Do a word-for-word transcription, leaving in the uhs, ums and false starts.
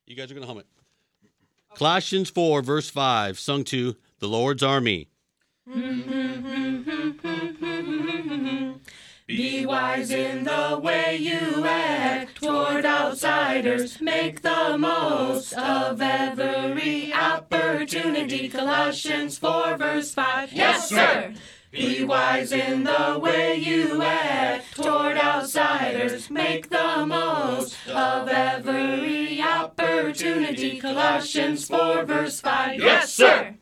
You guys are going to hum it. Colossians four, verse five, sung to the Lord's Army. Be wise in the way you act toward outsiders. Make the most of every opportunity. Colossians four, verse five. Yes, sir! Be wise in the way you act toward outsiders. Make the most of every opportunity. Colossians four, verse five. Yes, sir!